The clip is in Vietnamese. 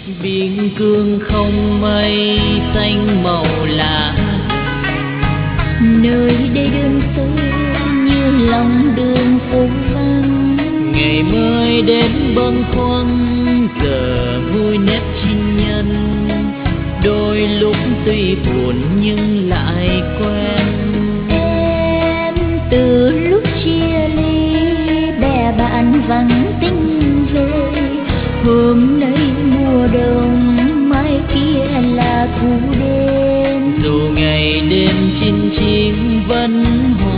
Biên cương không mây xanh màu lá, nơi đây đơn sơ như lòng đường phố vắng. ngày mới đến bâng khuâng giờ vui nét chinh nhân, đôi lúc tuy buồn nhưng lại quen. Em từ lúc chia ly bè bạn vắng tinh rồi, hôm nay mùa đông mai kia là thu đêm. Dù ngày đêm chinh chiến vẫn